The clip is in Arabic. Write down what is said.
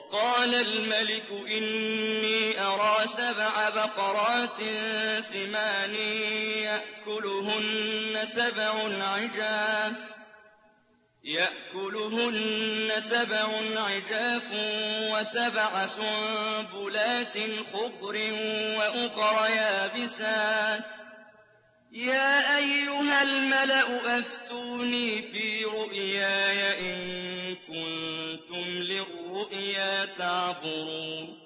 قال الملك إني أرى 7 بقرات سمان يأكلهن 7 عجاف و7 سنبلات خضر وأخر يابسات يا أيها الملأ أفتوني في رؤياي إن كنتم للرؤيا تعبرون